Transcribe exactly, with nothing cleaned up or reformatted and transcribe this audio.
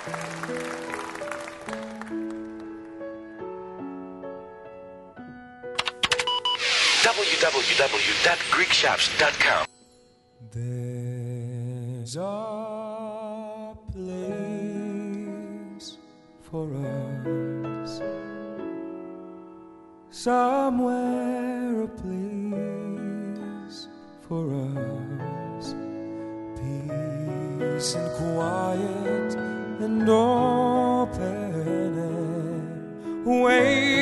w w w dot greek shops dot com. There's a place for us, somewhere a place for us, peace and quiet and open air, wait